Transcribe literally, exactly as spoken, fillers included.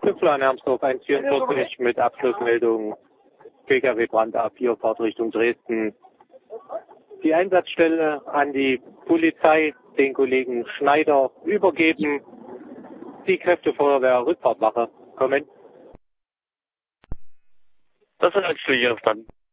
Flugplan Hermsdorf eins vierundvierzig mit Abschlussmeldung P K W-Brand A vier, Fahrt Richtung Dresden. Die Einsatzstelle an die Polizei, den Kollegen Schneider, übergeben. Die Kräfte Feuerwehr Rückfahrtwache kommen. Das ist ein Stückchen verstanden.